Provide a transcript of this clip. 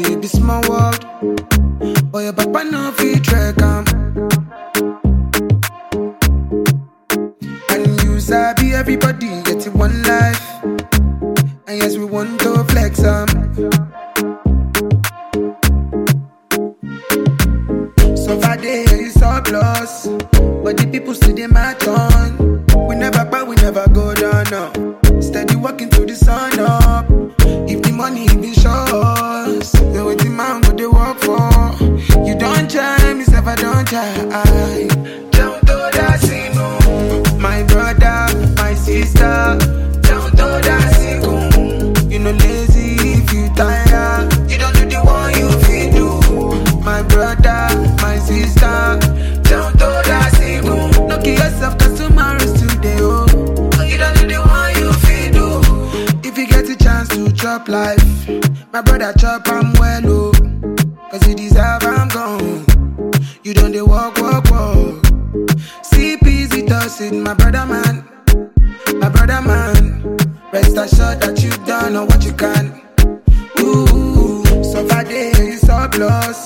be small world. Oh, your papa no fit track am. And you sabi everybody get it one life. And yes, we want to flex am. So far day is surplus, but the people still dey match on. We never buy, we never go down now. Steady walking to the sun up. If the money been shows, then what the man go dey work for? You don't try, me self I don't try. Down to that single, my brother, my sister. Down to that single, you no lazy if you tired. You don't do the one you feel do. My brother, my sister. Down to that single, no kill yourself 'cause tomorrow's today. Oh, you don't do the one you feel do. If you get a chance to chop life, my brother chop I'm well, oh. 'Cause you deserve I'm gone. You don't dey walk. See easy does it, my brother man. My brother man. Rest assured that you done all what you can. Ooh, so far day is surplus,